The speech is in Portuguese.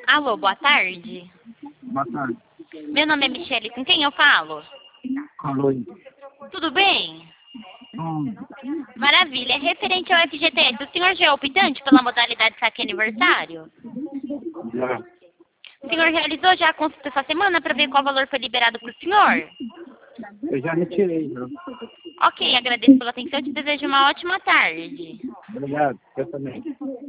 Alô, boa tarde. Boa tarde. Meu nome é Michele, com quem eu falo? Alô. Tudo bem? Hum, Maravilha. É referente ao FGTS. O senhor já é optante pela modalidade saque aniversário? já. O senhor realizou já a consulta essa semana para ver qual valor foi liberado para o senhor? Eu já retirei, já. Ok, agradeço pela atenção e te desejo uma ótima tarde. Obrigado. Eu também.